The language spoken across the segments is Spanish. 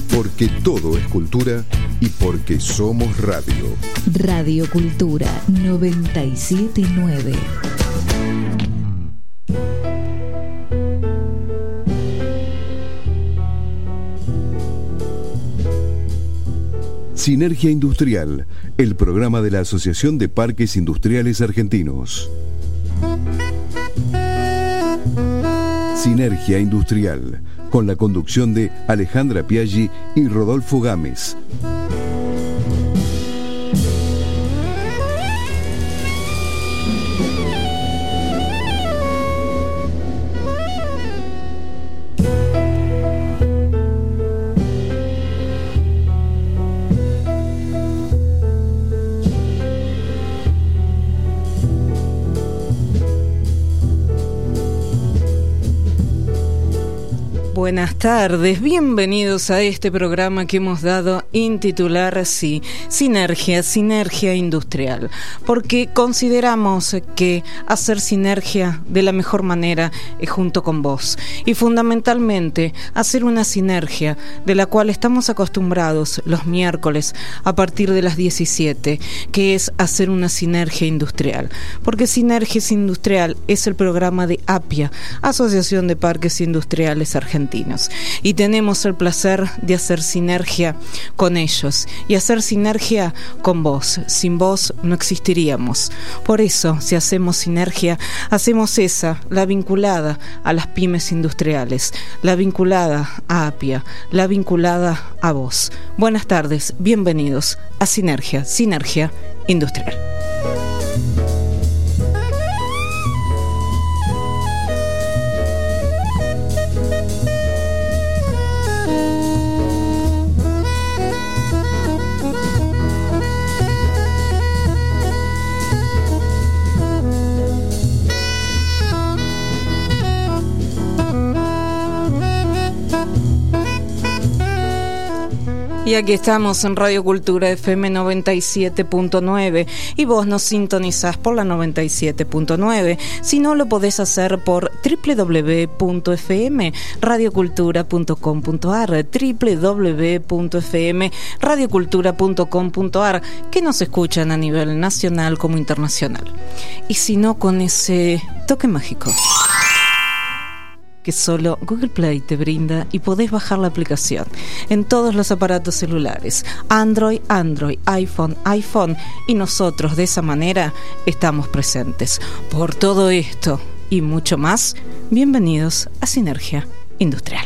Porque todo es cultura y porque somos radio. Radio Cultura 97.9. Sinergia Industrial, el programa de la Asociación de Parques Industriales Argentinos. Sinergia Industrial, con la conducción de Alejandra Piaggi y Rodolfo Gámez. Buenas tardes, bienvenidos a este programa que hemos dado intitular así, Sinergia Industrial, porque consideramos que hacer sinergia de la mejor manera es junto con vos y fundamentalmente hacer una sinergia de la cual estamos acostumbrados los miércoles a partir de las 17, que es hacer una sinergia industrial, porque Sinergia Industrial es el programa de APIA, Asociación de Parques Industriales Argentinos. Y tenemos el placer de hacer sinergia con ellos y hacer sinergia con vos. Sin vos no existiríamos. Por eso, si hacemos sinergia, hacemos esa, la vinculada a las pymes industriales, la vinculada a APIA, la vinculada a vos. Buenas tardes, bienvenidos a Sinergia Industrial. Y aquí estamos en Radio Cultura FM 97.9 y vos nos sintonizás por la 97.9. Si no, lo podés hacer por www.fmradiocultura.com.ar, www.fmradiocultura.com.ar, que nos escuchan a nivel nacional como internacional. Y si no, con ese toque mágico que solo Google Play te brinda y podés bajar la aplicación en todos los aparatos celulares, Android, iPhone, y nosotros de esa manera estamos presentes. Por todo esto y mucho más, bienvenidos a Sinergia Industrial.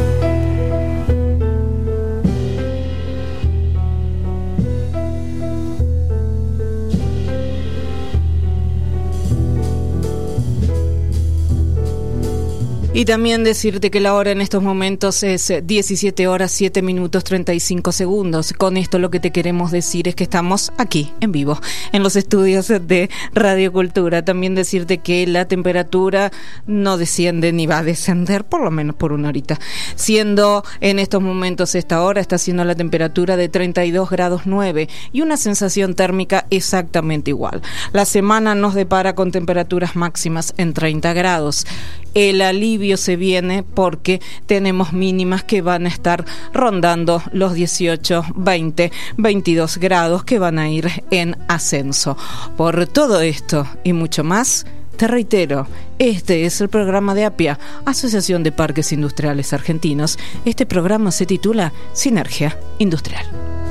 Y también decirte que la hora en estos momentos es 17 horas 7 minutos 35 segundos. Con esto lo que te queremos decir es que estamos aquí, en vivo, en los estudios de Radio Cultura. También decirte que la temperatura no desciende ni va a descender, por lo menos por una horita. Siendo en estos momentos, esta hora está siendo la temperatura de 32 grados 9 y una sensación térmica exactamente igual. La semana nos depara con temperaturas máximas en 30 grados. El alivio se viene porque tenemos mínimas que van a estar rondando los 18, 20, 22 grados que van a ir en ascenso. Por todo esto y mucho más, te reitero, este es el programa de APIA, Asociación de Parques Industriales Argentinos. Este programa se titula Sinergia Industrial.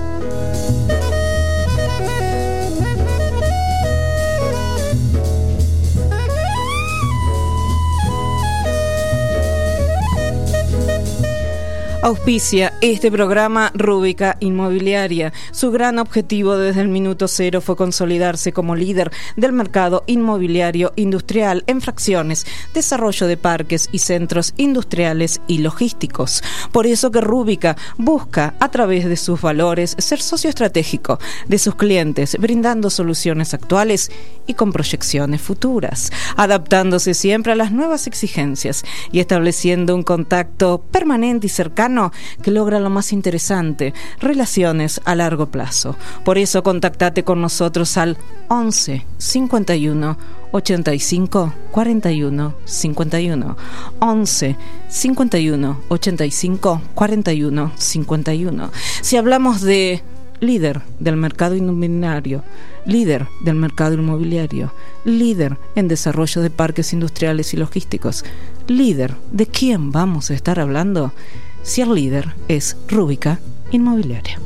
Auspicia este programa Rúbica Inmobiliaria. Su gran objetivo desde el minuto cero fue consolidarse como líder del mercado inmobiliario industrial en fracciones, desarrollo de parques y centros industriales y logísticos. Por eso que Rúbica busca, a través de sus valores, ser socio estratégico de sus clientes, brindando soluciones actuales y con proyecciones futuras, adaptándose siempre a las nuevas exigencias y estableciendo un contacto permanente y cercano que logra lo más interesante, relaciones a largo plazo. Por eso contactate con nosotros al 11 51 85 41 51. 11 51 85 41 51. Si hablamos de líder del mercado inmobiliario, líder del mercado inmobiliario, líder en desarrollo de parques industriales y logísticos, líder, ¿de quién vamos a estar hablando? Si el líder es Rúbica Inmobiliaria.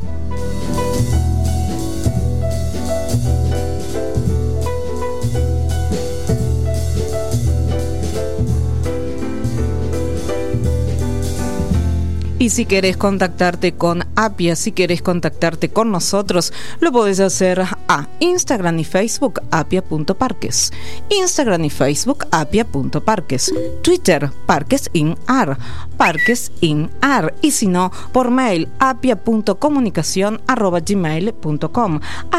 Y si querés contactarte con Apia, si querés contactarte con nosotros, lo podés hacer a Instagram y Facebook apia.parques, Instagram y Facebook apia.parques, Twitter parquesinar, parquesinar, y si no, por mail apia.comunicacion@gmail.com,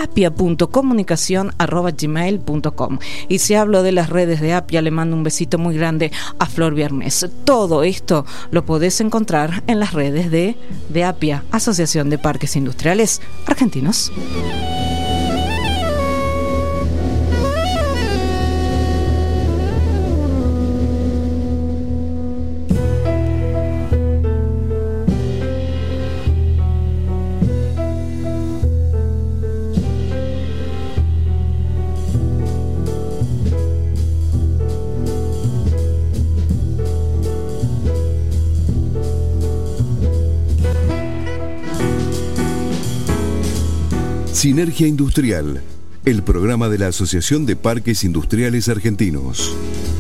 apia.comunicacion@gmail.com. Y si hablo de las redes de Apia, le mando un besito muy grande a Flor Viernes. Todo esto lo podés encontrar en las redes de Apia, Asociación de Parques Industriales Argentinos. Sinergia Industrial, el programa de la Asociación de Parques Industriales Argentinos.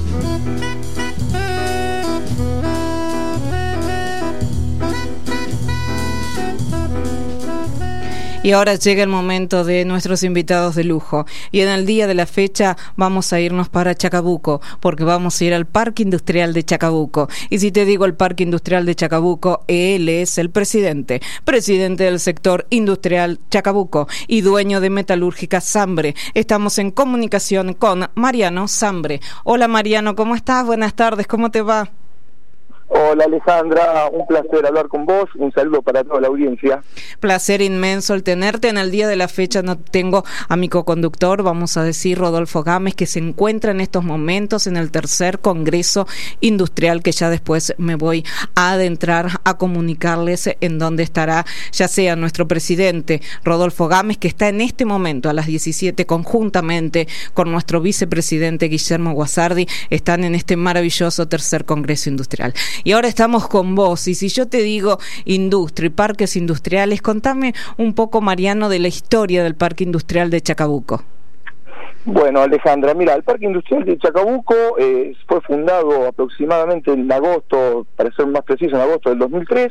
Y ahora llega el momento de nuestros invitados de lujo. Y en el día de la fecha vamos a irnos para Chacabuco, porque vamos a ir al Parque Industrial de Chacabuco. Y si te digo el Parque Industrial de Chacabuco, él es el presidente del sector industrial Chacabuco y dueño de Metalúrgica Sambre. Estamos en comunicación con Mariano Sambre. Hola Mariano, ¿cómo estás? Buenas tardes, ¿cómo te va? Hola Alejandra, un placer hablar con vos, un saludo para toda la audiencia. Placer inmenso el tenerte. En el día de la fecha no tengo a mi coconductor, vamos a decir Rodolfo Gámez, que se encuentra en estos momentos en el tercer Congreso Industrial, que ya después me voy a adentrar a comunicarles en dónde estará, ya sea nuestro presidente Rodolfo Gámez, que está en este momento a las 17 conjuntamente con nuestro vicepresidente Guillermo Guasardi, están en este maravilloso tercer Congreso Industrial. Y ahora estamos con vos, y si yo te digo industria y parques industriales, contame un poco, Mariano, de la historia del Parque Industrial de Chacabuco. Bueno, Alejandra, mira, el Parque Industrial de Chacabuco fue fundado aproximadamente en agosto, para ser más preciso, en agosto del 2003.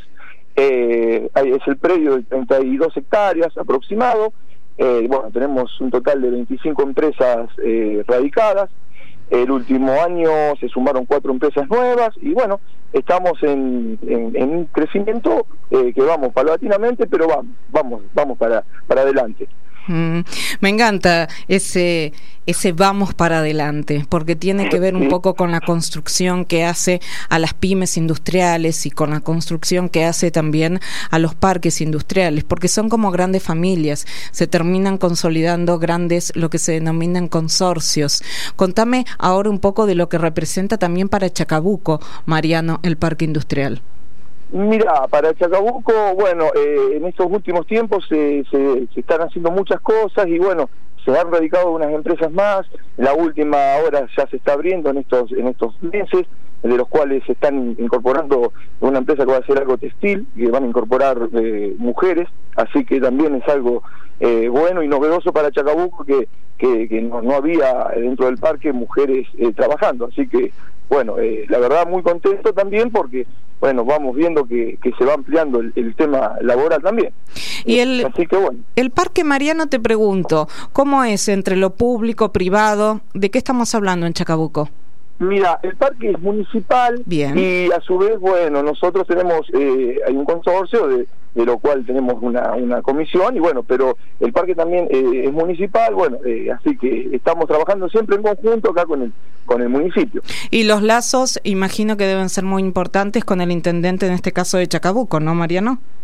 Es el predio de 32 hectáreas aproximado. Bueno, tenemos un total de 25 empresas radicadas. El último año se sumaron 4 empresas nuevas y bueno, estamos en un crecimiento que vamos paulatinamente, pero vamos para adelante. Me encanta ese vamos para adelante, porque tiene que ver un poco con la construcción que hace a las pymes industriales y con la construcción que hace también a los parques industriales, porque son como grandes familias, se terminan consolidando grandes, lo que se denominan consorcios. Contame ahora un poco de lo que representa también para Chacabuco, Mariano, el parque industrial. Mira, para Chacabuco, bueno, en estos últimos tiempos se están haciendo muchas cosas y bueno, se han radicado unas empresas más. La última ahora ya se está abriendo en estos meses, de los cuales se están incorporando una empresa que va a hacer algo textil, que van a incorporar mujeres, así que también es algo bueno y novedoso para Chacabuco que no había dentro del parque mujeres trabajando, así que bueno, la verdad muy contento también porque bueno, vamos viendo que se va ampliando el tema laboral también. Y así que bueno. El parque, Mariano, te pregunto, ¿cómo es entre lo público, privado? ¿De qué estamos hablando en Chacabuco? Mira, el parque es municipal. Bien. Y a su vez, bueno, nosotros tenemos, hay un consorcio de lo cual tenemos una comisión y bueno, pero el parque también es municipal, bueno, así que estamos trabajando siempre en conjunto acá con el municipio. Y los lazos, imagino que deben ser muy importantes con el intendente, en este caso de Chacabuco, ¿no, Mariano?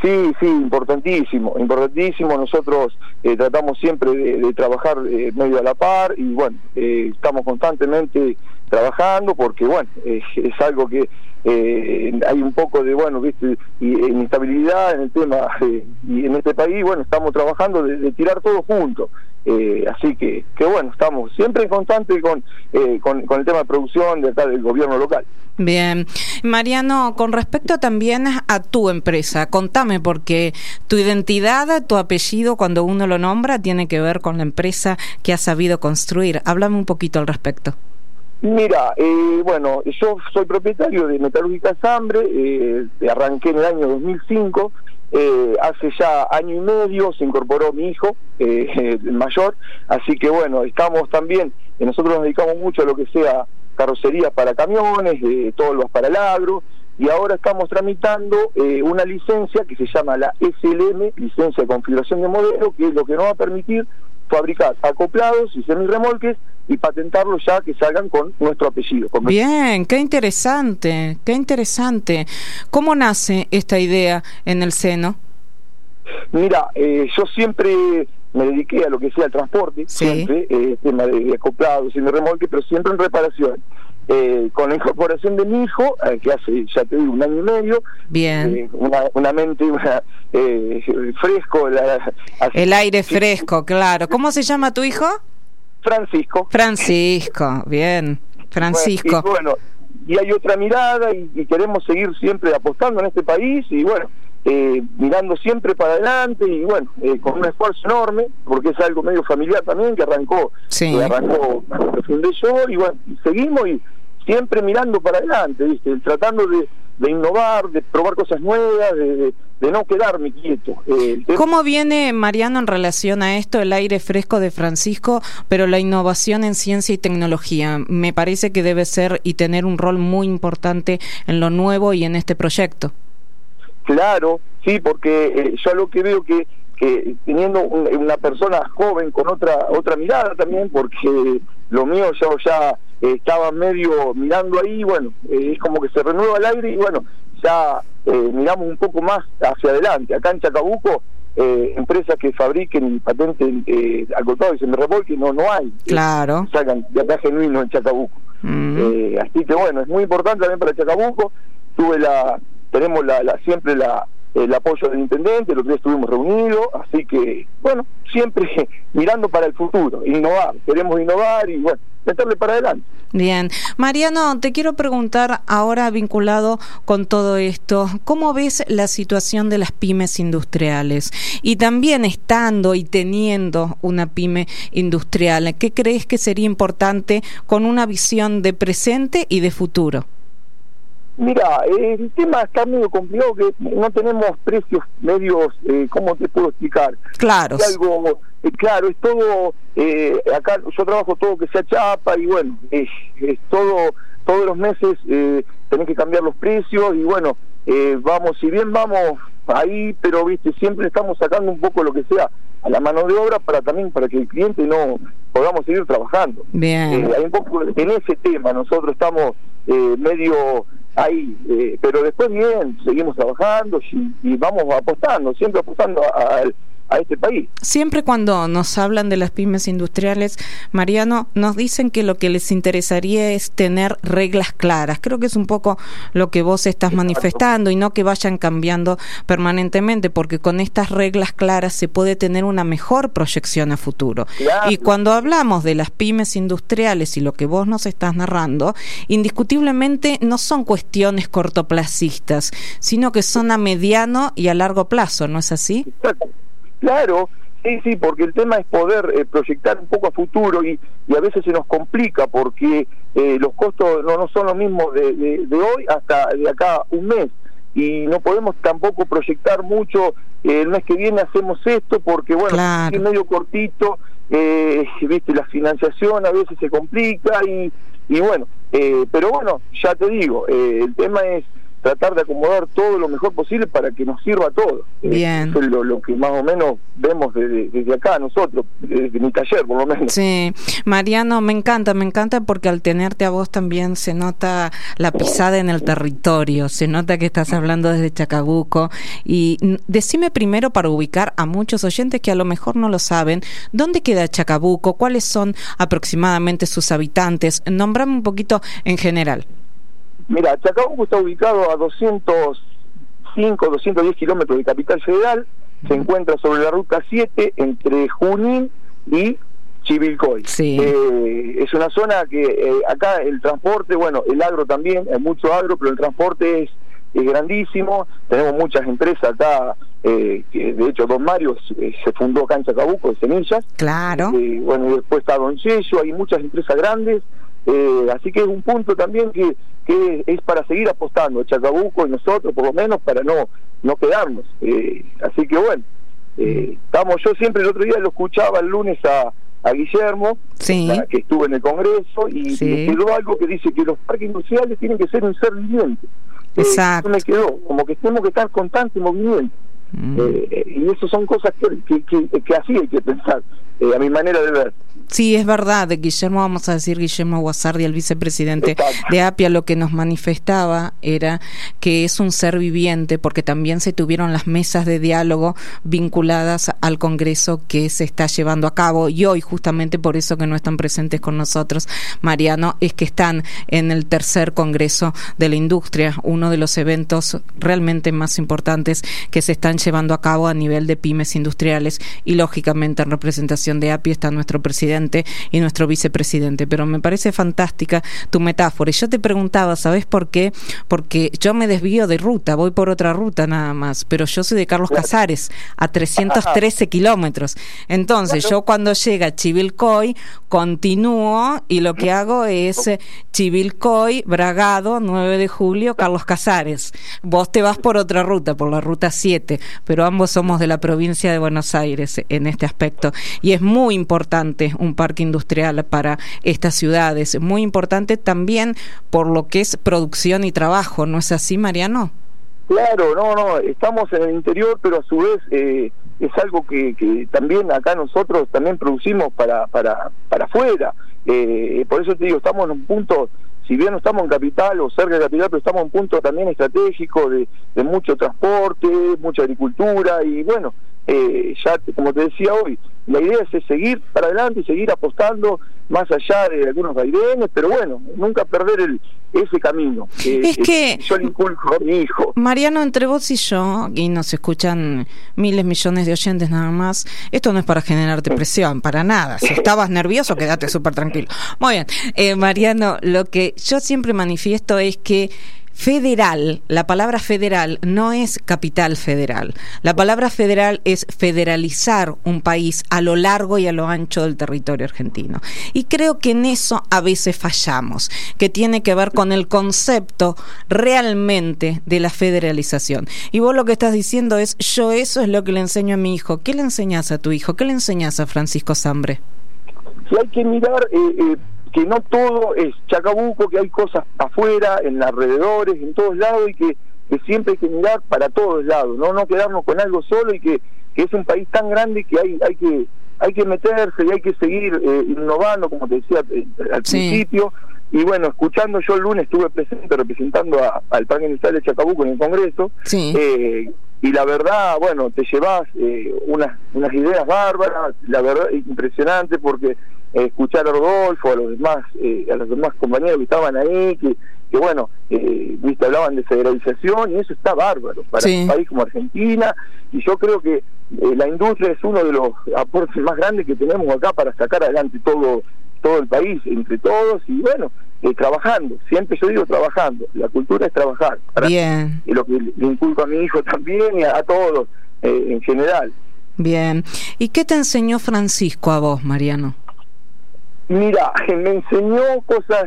Sí, importantísimo. Nosotros tratamos siempre de trabajar medio a la par y bueno, estamos constantemente trabajando porque bueno, es algo que hay un poco de, bueno, viste, inestabilidad en el tema y en este país, bueno, estamos trabajando de tirar todo juntos. Así que bueno, estamos siempre en constante con el tema de producción de acá del gobierno local. Bien. Mariano, con respecto también a tu empresa, contame, porque tu identidad, tu apellido, cuando uno lo nombra, tiene que ver con la empresa que has sabido construir. Háblame un poquito al respecto. Mira, bueno, yo soy propietario de Metalúrgica Sambre, arranqué en el año 2005, hace ya año y medio se incorporó mi hijo, el mayor, así que bueno, estamos también, nosotros nos dedicamos mucho a lo que sea carrocerías para camiones, tolvas para el agro, y ahora estamos tramitando una licencia que se llama la SLM, licencia de configuración de modelo, que es lo que nos va a permitir fabricar acoplados y semirremolques y patentarlos ya que salgan con nuestro apellido. Bien, qué interesante, qué interesante. ¿Cómo nace esta idea en el seno? Mira, yo siempre me dediqué a lo que sea el transporte, sí. Siempre, tema de acoplados y de remolque, pero siempre en reparación. Con la incorporación de mi hijo, que hace, ya te digo, un año y medio, bien, una mente fresco. El aire fresco, claro. ¿Cómo se llama tu hijo? Francisco, bien, Francisco. Bueno, y hay otra mirada y queremos seguir siempre apostando en este país y bueno, mirando siempre para adelante y bueno, con un esfuerzo enorme, porque es algo medio familiar también, que arrancó lo fundé yo y bueno, seguimos y siempre mirando para adelante, ¿viste? Tratando de innovar, de probar cosas nuevas, de no quedarme quieto. ¿Cómo viene, Mariano, en relación a esto, el aire fresco de Francisco, pero la innovación en ciencia y tecnología? Me parece que debe ser y tener un rol muy importante en lo nuevo y en este proyecto. Claro, sí, porque yo lo que veo que teniendo una persona joven con otra mirada también, porque lo mío yo ya estaba medio mirando ahí, bueno, es como que se renueva el aire y bueno, ya miramos un poco más hacia adelante. Acá en Chacabuco, empresas que fabriquen y patenten acoplados y semirremolques no hay. Claro. Sacan de acá genuino en Chacabuco. Así que bueno, es muy importante también para Chacabuco. Tenemos siempre el apoyo del intendente, los que estuvimos reunidos, así que, bueno, siempre mirando para el futuro, innovar, queremos innovar y, bueno, meterle para adelante. Bien. Mariano, te quiero preguntar ahora vinculado con todo esto, ¿cómo ves la situación de las pymes industriales? Y también estando y teniendo una pyme industrial, ¿qué crees que sería importante con una visión de presente y de futuro? Mira, el tema está medio complicado, que no tenemos precios medios, ¿cómo te puedo explicar? Claro. Claro, es todo, acá yo trabajo todo que sea chapa y bueno, es todo, todos los meses tenés que cambiar los precios y bueno, si bien vamos ahí, pero viste, siempre estamos sacando un poco lo que sea a la mano de obra para que el cliente no podamos seguir trabajando. Bien. Hay un poco en ese tema, nosotros estamos medio ahí, pero después bien, seguimos trabajando y vamos apostando, siempre apostando a este país. Siempre cuando nos hablan de las pymes industriales, Mariano, nos dicen que lo que les interesaría es tener reglas claras. Creo que es un poco lo que vos estás manifestando y no que vayan cambiando permanentemente, porque con estas reglas claras se puede tener una mejor proyección a futuro. Claro. Y cuando hablamos de las pymes industriales y lo que vos nos estás narrando, indiscutiblemente no son cuestiones cortoplacistas, sino que son a mediano y a largo plazo, ¿no es así? Claro, sí, porque el tema es poder proyectar un poco a futuro y a veces se nos complica porque los costos no son los mismos de hoy hasta de acá un mes y no podemos tampoco proyectar mucho, el mes que viene hacemos esto porque bueno, claro, es medio cortito, viste, la financiación a veces se complica y bueno, pero bueno, ya te digo, el tema es tratar de acomodar todo lo mejor posible para que nos sirva a todos. Bien. Eso es lo que más o menos vemos desde acá nosotros, desde mi taller por lo menos. Sí, Mariano, me encanta porque al tenerte a vos también se nota la pisada en el territorio, se nota que estás hablando desde Chacabuco. Y decime primero, para ubicar a muchos oyentes que a lo mejor no lo saben, ¿dónde queda Chacabuco? ¿Cuáles son aproximadamente sus habitantes? Nombrame un poquito en general. Mira, Chacabuco está ubicado a 205, 210 kilómetros de Capital Federal, se encuentra sobre la ruta 7 entre Junín y Chivilcoy. Sí. Es una zona que acá el transporte, bueno, el agro también, hay mucho agro, pero el transporte es grandísimo, tenemos muchas empresas acá, que de hecho Don Mario se fundó acá en Chacabuco, de semillas. Claro. Bueno, y después está Don Yello, hay muchas empresas grandes, así que es un punto también que es para seguir apostando, Chacabuco y nosotros por lo menos, para no quedarnos. Así que bueno, yo siempre el otro día lo escuchaba el lunes a Guillermo, sí, que estuvo en el Congreso, y sí, me quedó algo que dice que los parques industriales tienen que ser un ser viviente. Exacto. Eso me quedó, como que tenemos que estar en constante movimiento. Y eso son cosas que así hay que pensar, a mi manera de ver. Sí, es verdad, Guillermo, vamos a decir Guillermo Guasardi, el vicepresidente de APIA, lo que nos manifestaba era que es un ser viviente, porque también se tuvieron las mesas de diálogo vinculadas al Congreso que se está llevando a cabo, y hoy justamente por eso que no están presentes con nosotros, Mariano, es que están en el tercer Congreso de la Industria, uno de los eventos realmente más importantes que se están llevando a cabo a nivel de pymes industriales, y lógicamente en representación de APIA está nuestro presidente y nuestro vicepresidente, pero me parece fantástica tu metáfora. Y yo te preguntaba, ¿sabes por qué? Porque yo me desvío de ruta, voy por otra ruta nada más, pero yo soy de Carlos Casares, a 313 kilómetros. Entonces, yo cuando llega a Chivilcoy, continúo y lo que hago es Chivilcoy, Bragado, 9 de julio, Carlos Casares. Vos te vas por otra ruta, por la ruta 7, pero ambos somos de la provincia de Buenos Aires en este aspecto. Y es muy importante un parque industrial para estas ciudades, muy importante también por lo que es producción y trabajo, ¿no es así, Mariano? Claro, no, estamos en el interior, pero a su vez es algo que también acá nosotros también producimos para afuera. Por eso te digo, estamos en un punto, si bien no estamos en capital o cerca de capital, pero estamos en un punto también estratégico de mucho transporte, mucha agricultura, y bueno, ya como te decía hoy, la idea es seguir para adelante y seguir apostando más allá de algunos vaivenes, pero bueno, nunca perder ese camino. Es que yo le inculco a mi hijo. Mariano, entre vos y yo, y nos escuchan miles, millones de oyentes nada más, esto no es para generarte presión, para nada. Si estabas nervioso, quédate súper tranquilo. Muy bien, Mariano, lo que yo siempre manifiesto es que federal, la palabra federal no es capital federal. La palabra federal es federalizar un país a lo largo y a lo ancho del territorio argentino. Y creo que en eso a veces fallamos, que tiene que ver con el concepto realmente de la federalización. Y vos lo que estás diciendo es, yo eso es lo que le enseño a mi hijo. ¿Qué le enseñás a tu hijo? ¿Qué le enseñás a Francisco Sambre? Si hay que mirar que no todo es Chacabuco, que hay cosas afuera, en alrededores, en todos lados, y que siempre hay que mirar para todos lados, no quedarnos con algo solo, y que es un país tan grande que hay que meterse y hay que seguir innovando, como te decía al principio. Y bueno, escuchando, yo el lunes estuve presente representando al Parque Industrial de Chacabuco en el Congreso, y la verdad, bueno, te llevas unas ideas bárbaras, la verdad impresionante, porque escuchar a Rodolfo, a los demás compañeros que estaban ahí, que bueno, viste, hablaban de federalización, y eso está bárbaro para un país como Argentina, y yo creo que la industria es uno de los aportes más grandes que tenemos acá para sacar adelante todo el país, entre todos, y bueno, trabajando, siempre yo digo trabajando, la cultura es trabajar. Bien. Y lo que le inculco a mi hijo también, y a todos en general. Bien. ¿Y qué te enseñó Francisco a vos, Mariano? Mira, me enseñó cosas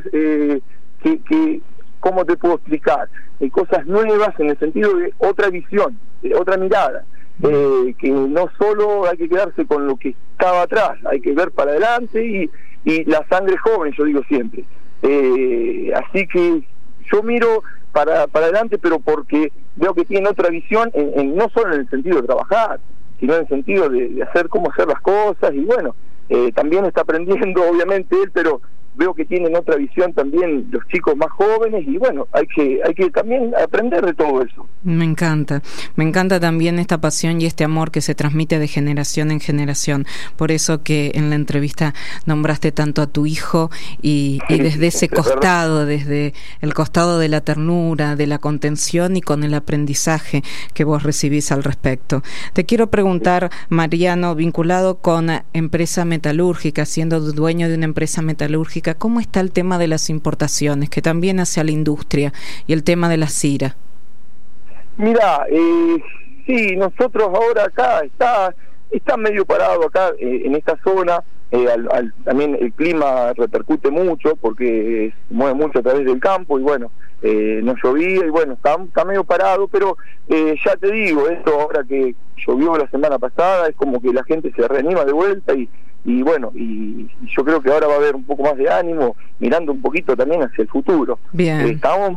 que ¿cómo te puedo explicar? Cosas nuevas en el sentido de otra visión, otra mirada, que no solo hay que quedarse con lo que estaba atrás, hay que ver para adelante, y la sangre joven, yo digo siempre. Así que yo miro para adelante, pero porque veo que tiene otra visión, no solo en el sentido de trabajar, sino en el sentido de hacer cómo hacer las cosas, y bueno, también está aprendiendo obviamente él, pero veo que tienen otra visión también los chicos más jóvenes, y bueno, hay que también aprender de todo eso. Me encanta también esta pasión y este amor que se transmite de generación en generación. Por eso que en la entrevista nombraste tanto a tu hijo y desde ese costado, desde el costado de la ternura, de la contención y con el aprendizaje que vos recibís al respecto. Te quiero preguntar, Mariano, vinculado con empresa metalúrgica, siendo dueño de una empresa metalúrgica, ¿cómo está el tema de las importaciones, que también hace a la industria, y el tema de la CIRA? Mira, sí, nosotros ahora acá está medio parado acá en esta zona. También el clima repercute mucho porque se mueve mucho a través del campo, y bueno, no llovía, y bueno, está medio parado, pero ya te digo, esto ahora que llovió la semana pasada, es como que la gente se reanima de vuelta, y bueno, y yo creo que ahora va a haber un poco más de ánimo, mirando un poquito también hacia el futuro. Bien. Estamos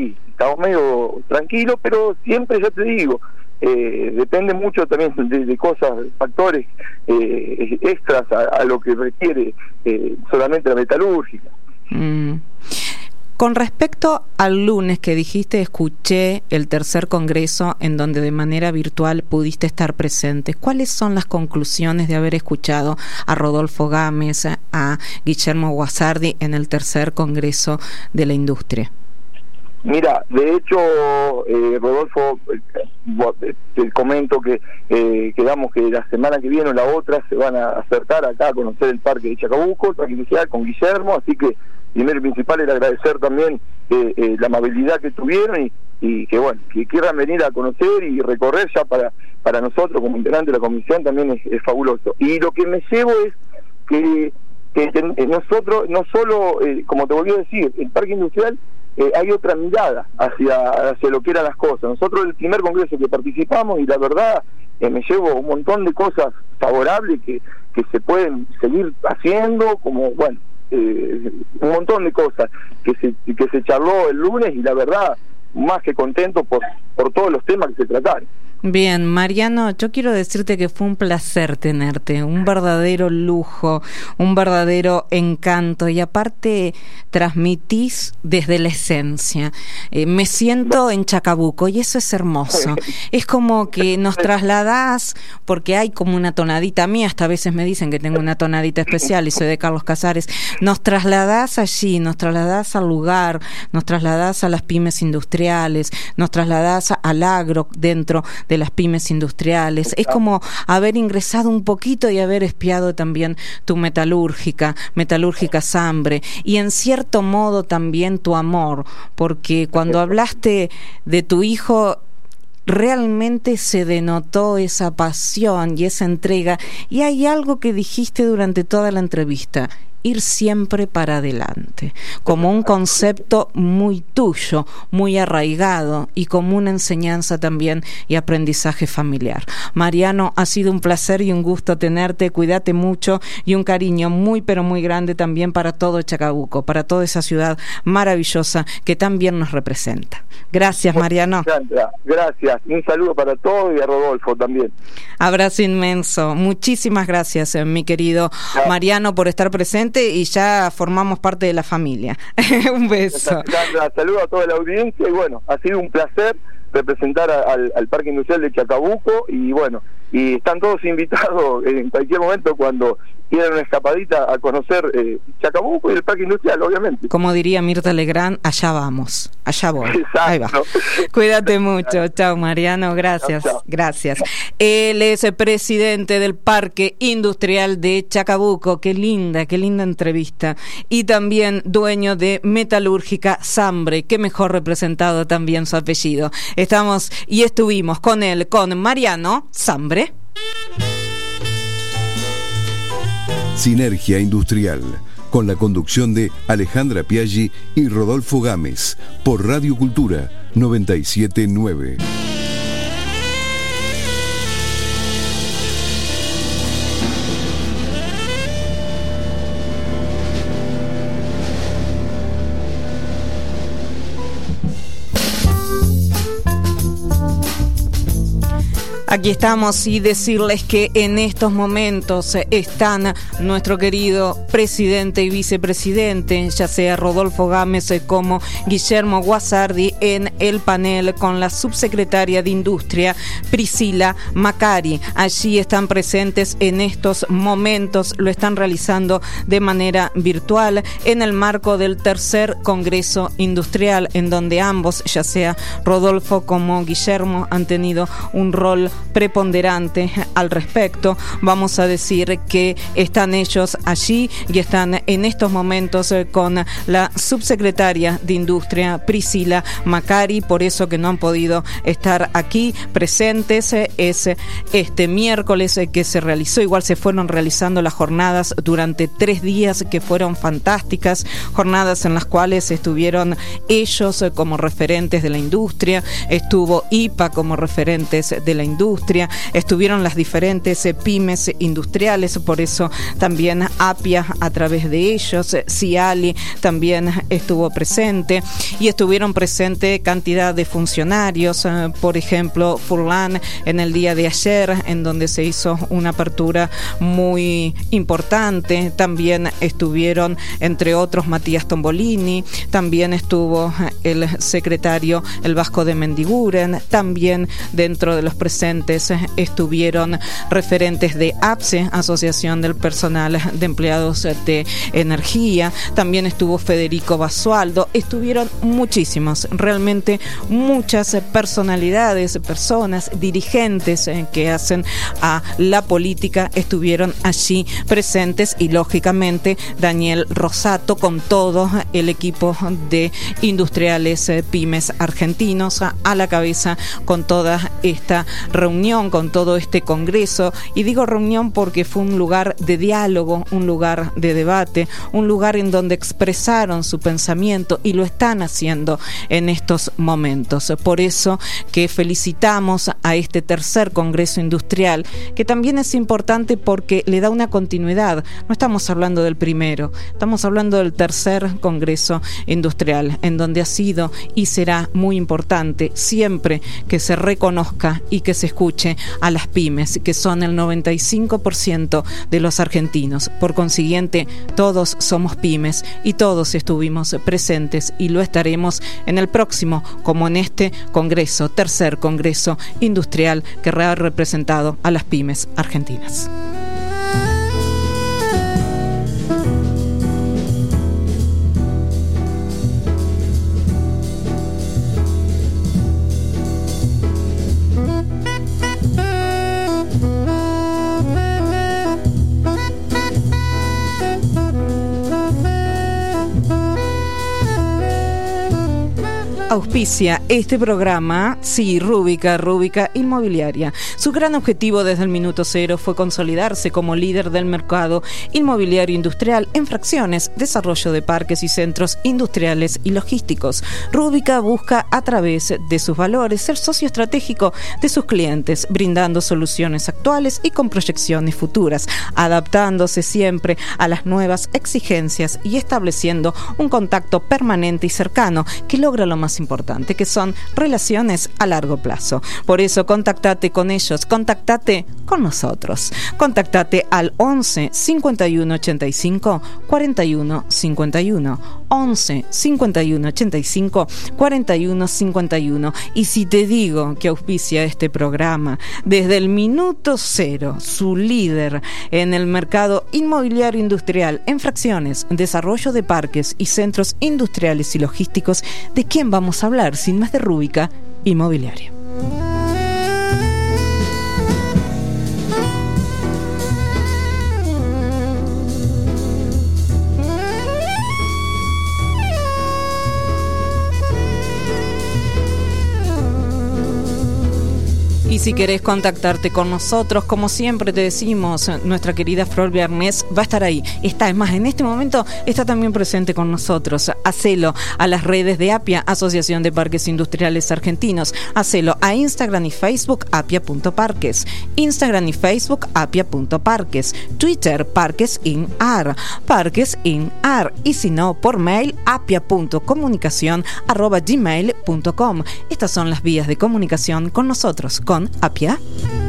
medio tranquilos, pero siempre, ya te digo, depende mucho también de cosas, factores extras a lo que requiere solamente la metalúrgica. Con respecto al lunes que dijiste, escuché el tercer congreso en donde de manera virtual pudiste estar presente. ¿Cuáles son las conclusiones de haber escuchado a Rodolfo Gámez, a Guillermo Guasardi en el tercer congreso de la industria? Mira, de hecho, Rodolfo, te comento que quedamos que la semana que viene o la otra se van a acercar acá a conocer el parque de Chacabuco, el parque industrial, con Guillermo, así que primero y principal era agradecer también la amabilidad que tuvieron, y que bueno, que quieran venir a conocer y recorrer ya para nosotros como integrantes de la comisión también es fabuloso. Y lo que me llevo es que nosotros, no solo, como te volví a decir, el parque industrial, hay otra mirada hacia lo que eran las cosas. Nosotros el primer congreso que participamos, y la verdad me llevo un montón de cosas favorables que se pueden seguir haciendo, como bueno, un montón de cosas que se charló el lunes, y la verdad más que contento por todos los temas que se trataron. Bien, Mariano, yo quiero decirte que fue un placer tenerte, un verdadero lujo, un verdadero encanto, y aparte transmitís desde la esencia. Me siento en Chacabuco y eso es hermoso. Es como que nos trasladás, porque hay como una tonadita mía, hasta a veces me dicen que tengo una tonadita especial y soy de Carlos Casares. Nos trasladás allí, nos trasladás al lugar, nos trasladás a las pymes industriales, nos trasladás al agro dentro de las pymes industriales. Es como haber ingresado un poquito y haber espiado también tu metalúrgica Sambre, y en cierto modo también tu amor, porque cuando hablaste de tu hijo realmente se denotó esa pasión y esa entrega, y hay algo que dijiste durante toda la entrevista: ir siempre para adelante, como un concepto muy tuyo, muy arraigado, y como una enseñanza también y aprendizaje familiar. Mariano, ha sido un placer y un gusto tenerte. Cuídate mucho, y un cariño muy pero muy grande también para todo Chacabuco, para toda esa ciudad maravillosa que también nos representa. Gracias, Mariano. Gracias, un saludo para todos, y a Rodolfo también. Abrazo inmenso. Muchísimas gracias, mi querido Mariano, por estar presente, y ya formamos parte de la familia. Un beso. Saludo a toda la audiencia, y bueno, ha sido un placer representar al Parque Industrial de Chacabuco, y bueno, y están todos invitados en cualquier momento cuando quieran una escapadita a conocer Chacabuco y el Parque Industrial, obviamente. Como diría Mirta Legrand, allá vamos, allá voy. Exacto. Ahí va. Cuídate mucho. Chao, Mariano, gracias. Chao. Gracias. Él es el presidente del Parque Industrial de Chacabuco. Qué linda entrevista. Y también dueño de Metalúrgica Sambre, qué mejor representado también su apellido. Estuvimos con él, con Mariano Sambre. Sinergia Industrial, con la conducción de Alejandra Piaggi y Rodolfo Gámez, por Radio Cultura 97.9. Aquí estamos y decirles que en estos momentos están nuestro querido presidente y vicepresidente, ya sea Rodolfo Gámez como Guillermo Guasardi, en el panel con la subsecretaria de Industria, Priscila Macari. Allí están presentes en estos momentos, lo están realizando de manera virtual en el marco del tercer Congreso Industrial, en donde ambos, ya sea Rodolfo como Guillermo, han tenido un rol preponderante al respecto. Vamos a decir que están ellos allí y están en estos momentos con la subsecretaria de Industria, Priscila Macari, por eso que no han podido estar aquí presentes. Es este miércoles que se realizó, igual se fueron realizando las jornadas durante 3 días que fueron fantásticas, jornadas en las cuales estuvieron ellos como referentes de la industria, estuvo IPA como referentes de la industria, estuvieron las diferentes pymes industriales, por eso también APIA a través de ellos, CIALI también estuvo presente, y estuvieron presente cantidad de funcionarios, por ejemplo Furlan en el día de ayer, en donde se hizo una apertura muy importante. También estuvieron entre otros Matías Tombolini, también estuvo el secretario El Vasco de Mendiguren, también dentro de los presentes estuvieron referentes de APSE, Asociación del Personal de Empleados de Energía, también estuvo Federico Basualdo, estuvieron muchísimos, realmente muchas personalidades, personas, dirigentes que hacen a la política estuvieron allí presentes, y lógicamente Daniel Rosato con todo el equipo de industriales pymes argentinos a la cabeza con toda esta reunión, con todo este congreso. Y digo reunión porque fue un lugar de diálogo, un lugar de debate, un lugar en donde expresaron su pensamiento, y lo están haciendo en estos momentos. Por eso que felicitamos a este tercer Congreso Industrial, que también es importante porque le da una continuidad. No estamos hablando del primero, estamos hablando del tercer Congreso Industrial, en donde ha sido y será muy importante siempre que se reconozca y que se escuche a las pymes, que son el 95% de los argentinos. Por consiguiente, todos somos pymes y todos estuvimos presentes, y lo estaremos en el próximo, como en este Congreso, tercer Congreso Industrial, que ha representado a las pymes argentinas. Auspicia este programa, sí, Rúbica Inmobiliaria. Su gran objetivo desde el minuto cero fue consolidarse como líder del mercado inmobiliario industrial en fracciones, desarrollo de parques y centros industriales y logísticos. Rúbica busca, a través de sus valores, ser socio estratégico de sus clientes, brindando soluciones actuales y con proyecciones futuras, adaptándose siempre a las nuevas exigencias y estableciendo un contacto permanente y cercano que logra lo más importante, que son relaciones a largo plazo. Por eso, contactate con ellos, contactate con nosotros. Contactate al 11 51 85 41 51. 11 51 85 41 51. Y si te digo que auspicia este programa desde el minuto cero, su líder en el mercado inmobiliario industrial en fracciones, desarrollo de parques y centros industriales y logísticos, ¿de quién vamos a hablar sin más de Rúbica Inmobiliaria? Y si querés contactarte con nosotros, como siempre te decimos, nuestra querida Flor Biarnés va a estar ahí. Está, es más, en este momento está también presente con nosotros. Hacelo a las redes de APIA, Asociación de Parques Industriales Argentinos. Hacelo a Instagram y Facebook, apia.parques. Instagram y Facebook, apia.parques. Twitter, parquesinAR. ParquesinAR. Y si no, por mail, apia.comunicación@gmail.com. Estas son las vías de comunicación con nosotros, con APIA.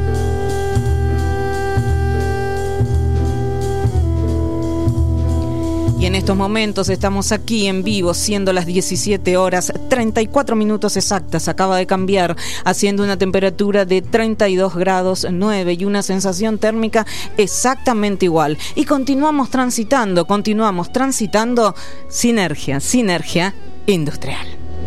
Y en estos momentos estamos aquí en vivo, siendo las 17 horas 34 minutos exactas. Acaba de cambiar, haciendo una temperatura de 32 grados 9 y una sensación térmica exactamente igual. Y continuamos transitando sinergia industrial.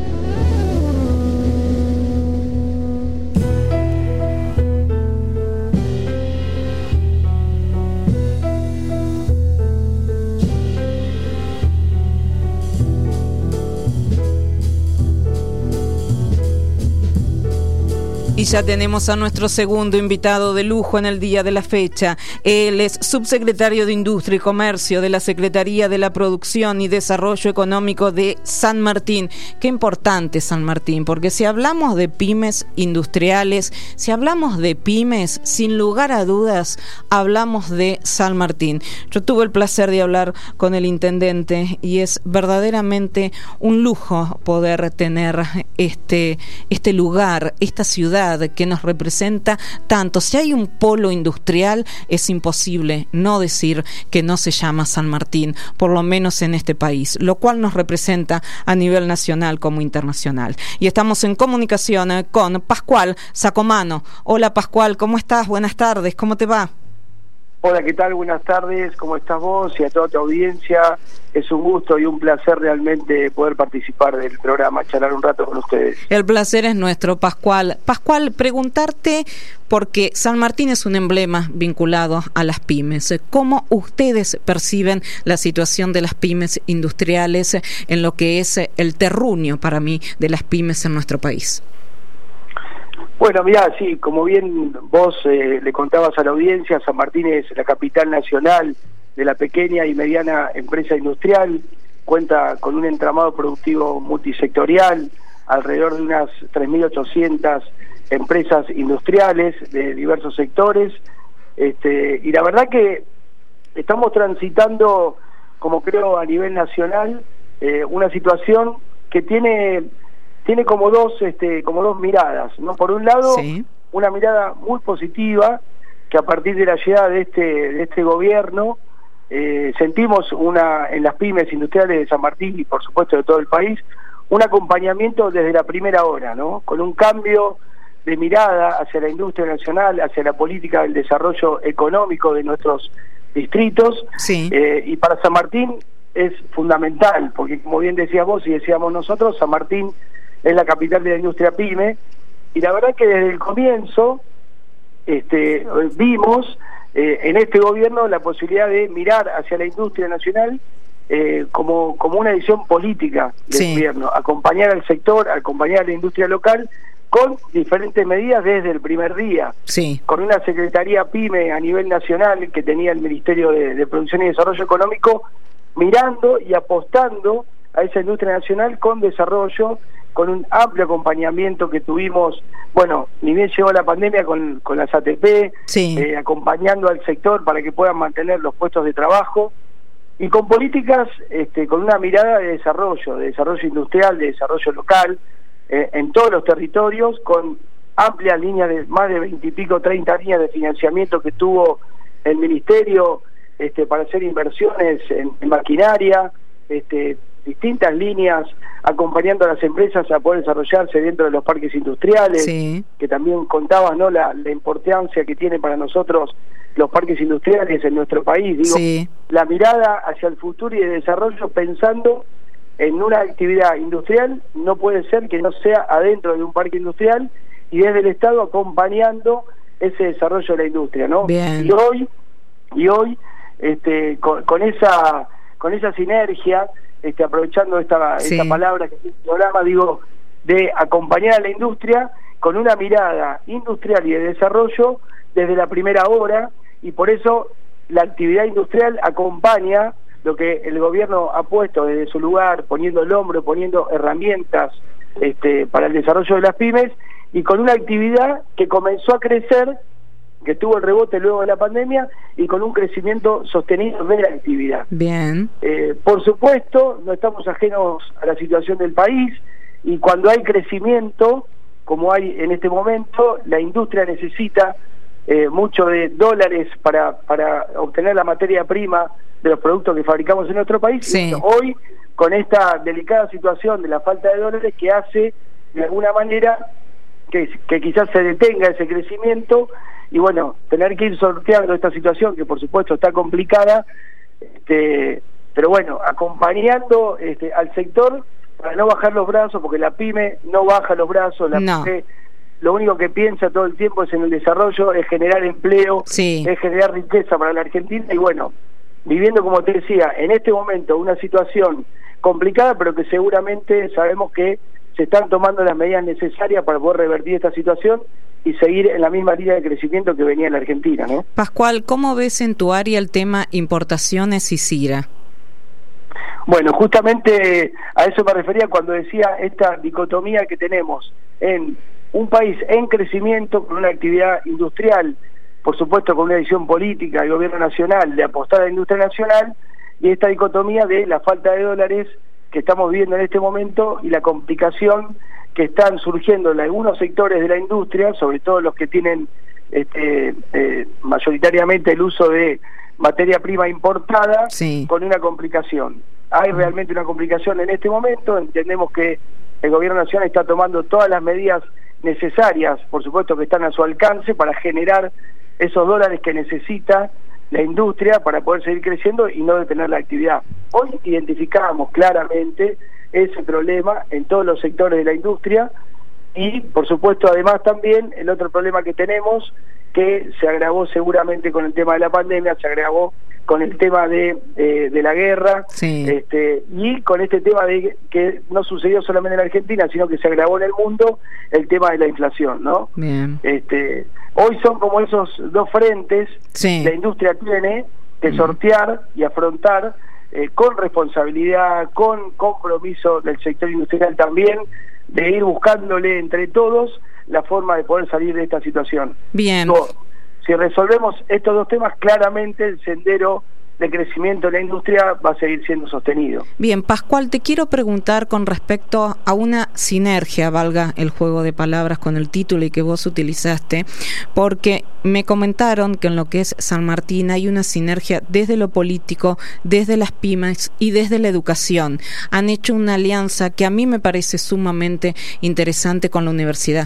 Y ya tenemos a nuestro segundo invitado de lujo en el día de la fecha. Él es subsecretario de Industria y Comercio de la Secretaría de la Producción y Desarrollo Económico de San Martín. Qué importante San Martín, porque si hablamos de pymes industriales, si hablamos de pymes, sin lugar a dudas, hablamos de San Martín. Yo tuve el placer de hablar con el intendente y es verdaderamente un lujo poder tener este lugar, esta ciudad que nos representa tanto. Si hay un polo industrial, es imposible no decir que no se llama San Martín, por lo menos en este país, lo cual nos representa a nivel nacional como internacional. Y estamos en comunicación con Pascual Sacomano. Hola Pascual, ¿cómo estás? Buenas tardes, ¿cómo te va? Hola, ¿qué tal? Buenas tardes, ¿cómo estás vos y a toda tu audiencia? Es un gusto y un placer realmente poder participar del programa, charlar un rato con ustedes. El placer es nuestro, Pascual. Pascual, preguntarte, porque San Martín es un emblema vinculado a las pymes. ¿Cómo ustedes perciben la situación de las pymes industriales en lo que es el terruño, para mí, de las pymes en nuestro país? Bueno, mirá, sí, como bien vos le contabas a la audiencia, San Martín es la capital nacional de la pequeña y mediana empresa industrial, cuenta con un entramado productivo multisectorial, alrededor de unas 3.800 empresas industriales de diversos sectores, y la verdad que estamos transitando, como creo a nivel nacional, una situación que tiene como dos miradas, ¿no? Por un lado, sí, una mirada muy positiva, que a partir de la llegada de este gobierno sentimos en las pymes industriales de San Martín y por supuesto de todo el país, un acompañamiento desde la primera hora, ¿no? Con un cambio de mirada hacia la industria nacional, hacia la política del desarrollo económico de nuestros distritos, sí. Y para San Martín es fundamental, porque como bien decías vos y decíamos nosotros, San Martín es la capital de la industria pyme, y la verdad que desde el comienzo vimos en este gobierno la posibilidad de mirar hacia la industria nacional como una visión política del sí. gobierno, acompañar al sector, acompañar a la industria local con diferentes medidas desde el primer día, sí. Con una secretaría pyme a nivel nacional que tenía el Ministerio de Producción y Desarrollo Económico, mirando y apostando a esa industria nacional con desarrollo, con un amplio acompañamiento que tuvimos, bueno, ni bien llegó la pandemia con las ATP, sí. Acompañando al sector para que puedan mantener los puestos de trabajo, y con políticas con una mirada de desarrollo industrial, de desarrollo local, en todos los territorios, con amplias líneas de más de 20 y pico, 30 líneas de financiamiento que tuvo el Ministerio para hacer inversiones en maquinaria, distintas líneas acompañando a las empresas a poder desarrollarse dentro de los parques industriales, sí. Que también contaba, ¿no?, la importancia que tiene para nosotros los parques industriales en nuestro país, digo, sí. La mirada hacia el futuro y el desarrollo pensando en una actividad industrial no puede ser que no sea adentro de un parque industrial y desde el Estado acompañando ese desarrollo de la industria, ¿no? Bien. Y hoy con esa sinergia, aprovechando esta palabra que tiene el programa, digo, de acompañar a la industria con una mirada industrial y de desarrollo desde la primera hora, y por eso la actividad industrial acompaña lo que el gobierno ha puesto desde su lugar, poniendo el hombro, poniendo herramientas para el desarrollo de las pymes, y con una actividad que comenzó a crecer, que tuvo el rebote luego de la pandemia, y con un crecimiento sostenido de la actividad. Bien. Por supuesto, no estamos ajenos a la situación del país, y cuando hay crecimiento, como hay en este momento, la industria necesita mucho de dólares para obtener la materia prima de los productos que fabricamos en nuestro país. Sí. Y hoy, con esta delicada situación de la falta de dólares, que hace de alguna manera que quizás se detenga ese crecimiento, y bueno, tener que ir sorteando esta situación que por supuesto está complicada, pero bueno, acompañando al sector para no bajar los brazos, porque la pyme no baja los brazos, la pyme lo único que piensa todo el tiempo es en el desarrollo, es generar empleo, es generar riqueza para la Argentina, y bueno, viviendo, como te decía, en este momento una situación complicada, pero que seguramente sabemos que se están tomando las medidas necesarias para poder revertir esta situación y seguir en la misma línea de crecimiento que venía en la Argentina, ¿no? Pascual, ¿cómo ves en tu área el tema importaciones y CIRA? Bueno, justamente a eso me refería cuando decía esta dicotomía que tenemos en un país en crecimiento, con una actividad industrial, por supuesto con una decisión política del gobierno nacional de apostar a la industria nacional, y esta dicotomía de la falta de dólares que estamos viviendo en este momento y la complicación que están surgiendo en algunos sectores de la industria, sobre todo los que tienen mayoritariamente el uso de materia prima importada, con una complicación. Hay realmente una complicación en este momento. Entendemos que el gobierno nacional está tomando todas las medidas necesarias, por supuesto que están a su alcance, para generar esos dólares que necesita la industria para poder seguir creciendo y no detener la actividad. Hoy identificamos claramente ese problema en todos los sectores de la industria, y por supuesto además también el otro problema que tenemos, que se agravó seguramente con el tema de la pandemia, se agravó con el tema de la guerra, y con este tema de que no sucedió solamente en Argentina, sino que se agravó en el mundo, el tema de la inflación, ¿no? Bien. Hoy son como esos dos frentes la industria tiene que sortear y afrontar con responsabilidad, con compromiso del sector industrial también, de ir buscándole entre todos la forma de poder salir de esta situación. Bien. Si resolvemos estos dos temas, claramente el sendero de crecimiento de la industria va a seguir siendo sostenido. Bien, Pascual, te quiero preguntar con respecto a una sinergia, valga el juego de palabras con el título y que vos utilizaste, porque me comentaron que en lo que es San Martín hay una sinergia desde lo político, desde las pymes y desde la educación. Han hecho una alianza que a mí me parece sumamente interesante con la universidad.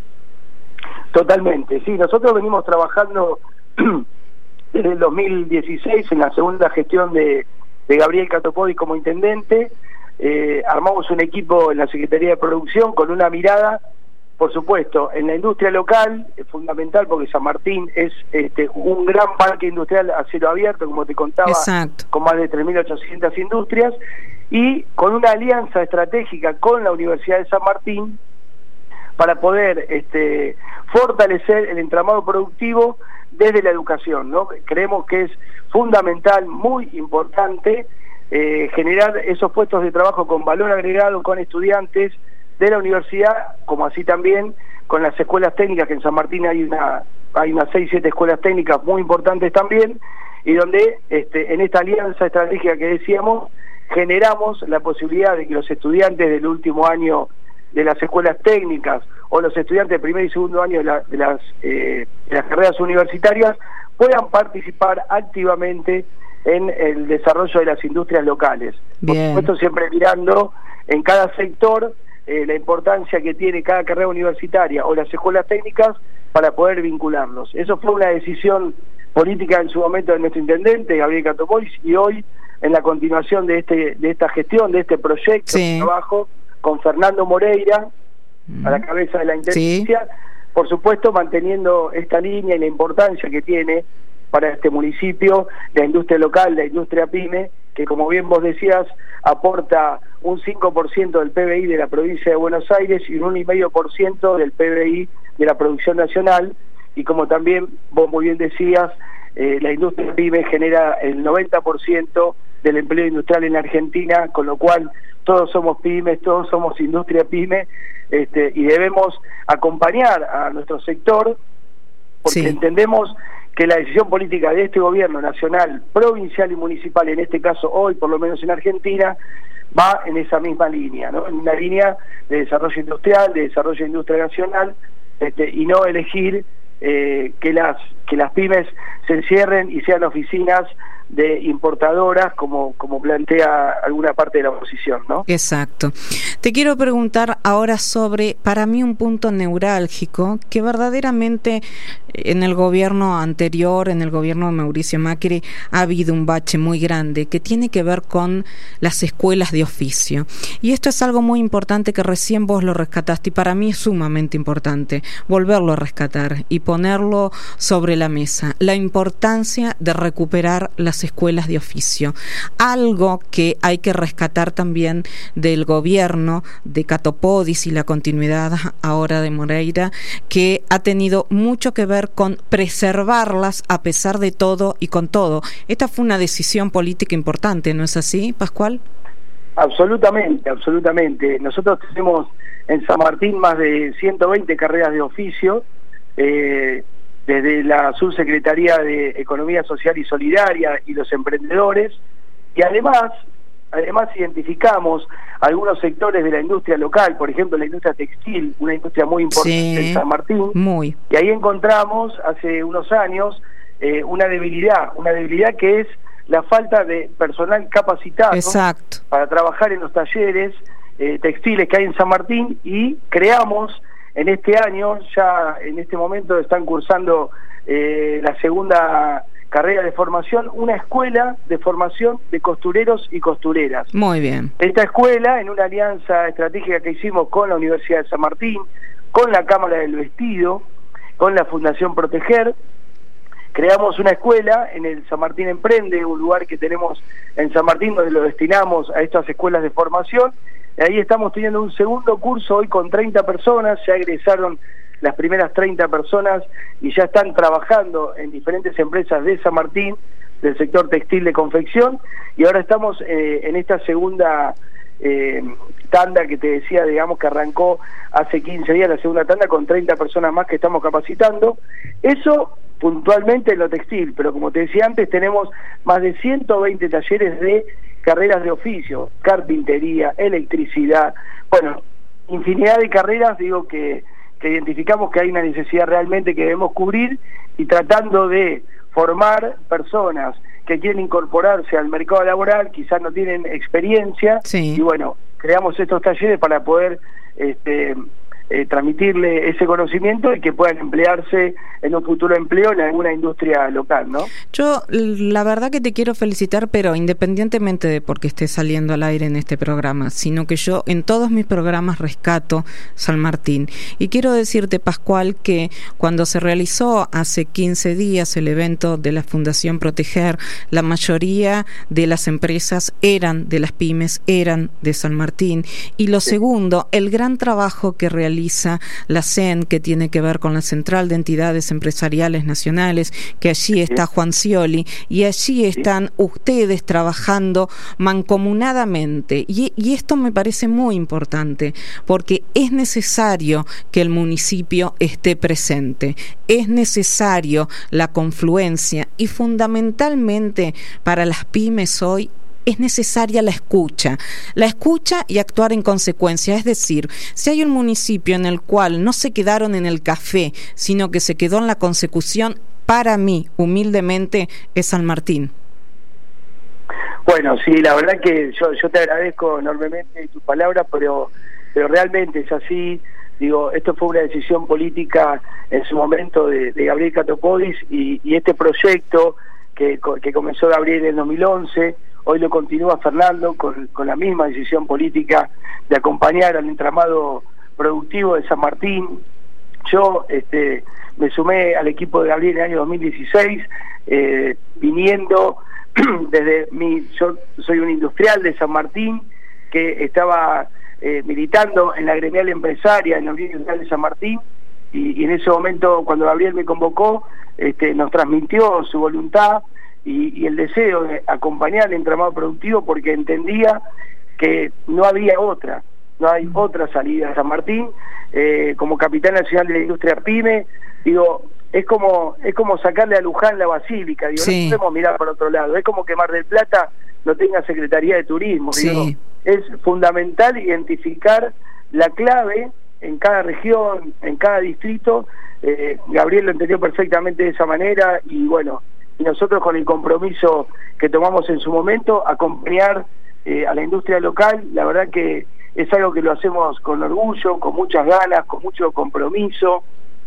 Totalmente, sí, nosotros venimos trabajando desde el 2016 en la segunda gestión de Gabriel Catopodis como intendente. Armamos un equipo en la Secretaría de Producción con una mirada, por supuesto, en la industria local, es fundamental porque San Martín es un gran parque industrial a cielo abierto, como te contaba, con más de 3.800 industrias, y con una alianza estratégica con la Universidad de San Martín para poder fortalecer el entramado productivo desde la educación, ¿no? Creemos que es fundamental, muy importante, generar esos puestos de trabajo con valor agregado con estudiantes de la universidad, como así también con las escuelas técnicas, que en San Martín hay unas 6-7 escuelas técnicas muy importantes también, y donde en esta alianza estratégica que decíamos, generamos la posibilidad de que los estudiantes del último año de las escuelas técnicas o los estudiantes de primer y segundo año de las carreras universitarias puedan participar activamente en el desarrollo de las industrias locales. Por supuesto, siempre mirando en cada sector la importancia que tiene cada carrera universitaria o las escuelas técnicas para poder vincularlos. Eso fue una decisión política en su momento de nuestro intendente, Gabriel Catopodis, y hoy en la continuación de esta gestión, de este proyecto de trabajo, con Fernando Moreira a la cabeza de la intendencia, por supuesto manteniendo esta línea y la importancia que tiene para este municipio la industria local, la industria pyme, que como bien vos decías, aporta un 5% del PBI de la provincia de Buenos Aires y un 1,5% del PBI de la producción nacional, y como también vos muy bien decías, la industria pyme genera el 90% del empleo industrial en la Argentina, con lo cual todos somos pymes, todos somos industria pyme, y debemos acompañar a nuestro sector, porque entendemos que la decisión política de este gobierno nacional, provincial y municipal, en este caso hoy, por lo menos en Argentina, va en esa misma línea, ¿no? En una línea de desarrollo industrial, de desarrollo de industria nacional, y no elegir que las pymes se encierren y sean oficinas de importadoras, como plantea alguna parte de la oposición, ¿no? Exacto. Te quiero preguntar ahora sobre, para mí, un punto neurálgico que verdaderamente en el gobierno anterior, en el gobierno de Mauricio Macri, ha habido un bache muy grande que tiene que ver con las escuelas de oficio. Y esto es algo muy importante que recién vos lo rescataste, y para mí es sumamente importante volverlo a rescatar y ponerlo sobre la mesa. La importancia de recuperar las escuelas de oficio. Algo que hay que rescatar también del gobierno de Catopodis y la continuidad ahora de Moreira, que ha tenido mucho que ver con preservarlas a pesar de todo y con todo. Esta fue una decisión política importante, ¿no es así, Pascual? Absolutamente, absolutamente. Nosotros tenemos en San Martín más de 120 carreras de oficio, desde la Subsecretaría de Economía Social y Solidaria y los emprendedores, y además identificamos algunos sectores de la industria local, por ejemplo la industria textil, una industria muy importante en San Martín, y ahí encontramos hace unos años una debilidad que es la falta de personal capacitado para trabajar en los talleres textiles que hay en San Martín, y creamos en este año, ya en este momento están cursando la segunda carrera de formación, una escuela de formación de costureros y costureras. Muy bien. Esta escuela, en una alianza estratégica que hicimos con la Universidad de San Martín, con la Cámara del Vestido, con la Fundación Proteger, creamos una escuela en el San Martín Emprende, un lugar que tenemos en San Martín donde lo destinamos a estas escuelas de formación. Ahí estamos teniendo un segundo curso hoy con 30 personas, ya egresaron las primeras 30 personas y ya están trabajando en diferentes empresas de San Martín, del sector textil de confección, y ahora estamos en esta segunda tanda que te decía, digamos, que arrancó hace 15 días, la segunda tanda con 30 personas más que estamos capacitando. Eso puntualmente en lo textil, pero como te decía antes, tenemos más de 120 talleres de carreras de oficio, carpintería, electricidad, bueno, infinidad de carreras, digo, que identificamos que hay una necesidad realmente que debemos cubrir, y tratando de formar personas que quieren incorporarse al mercado laboral, quizás no tienen experiencia, y bueno, creamos estos talleres para poder transmitirle ese conocimiento y que puedan emplearse en un futuro empleo en alguna industria local, ¿no? Yo la verdad que te quiero felicitar, pero independientemente de porque esté saliendo al aire en este programa, sino que yo en todos mis programas rescato San Martín. Y quiero decirte, Pascual, que cuando se realizó hace 15 días el evento de la Fundación Proteger, la mayoría de las empresas eran de las pymes, eran de San Martín. Y lo segundo, el gran trabajo que realiza la CEN, que tiene que ver con la Central de Entidades Empresariales Nacionales, que allí está Juan Scioli, y allí están ustedes trabajando mancomunadamente, y esto me parece muy importante, porque es necesario que el municipio esté presente, es necesario la confluencia, y fundamentalmente para las pymes hoy es necesaria la escucha y actuar en consecuencia. Es decir, si hay un municipio en el cual no se quedaron en el café, sino que se quedó en la consecución, para mí, humildemente, es San Martín. Bueno, sí, la verdad que yo te agradezco enormemente tus palabras, pero realmente es así. Digo, esto fue una decisión política en su momento de Gabriel Catopodis, y este proyecto que comenzó Gabriel en el 2011, hoy lo continúa Fernando con la misma decisión política de acompañar al entramado productivo de San Martín. Yo me sumé al equipo de Gabriel en el año 2016, viniendo desde yo soy un industrial de San Martín que estaba militando en la gremial empresaria, en la Unión Industrial de San Martín, y en ese momento, cuando Gabriel me convocó, nos transmitió su voluntad y el deseo de acompañar el entramado productivo, porque entendía que no hay otra salida. San Martín, como capital nacional de la industria pyme, digo, es como sacarle a Luján la basílica, digo, no podemos mirar por otro lado, es como que Mar del Plata no tenga Secretaría de Turismo, digo, es fundamental identificar la clave en cada región, en cada distrito. Gabriel lo entendió perfectamente de esa manera y bueno, y nosotros con el compromiso que tomamos en su momento, acompañar a la industria local, la verdad que es algo que lo hacemos con orgullo, con muchas ganas, con mucho compromiso.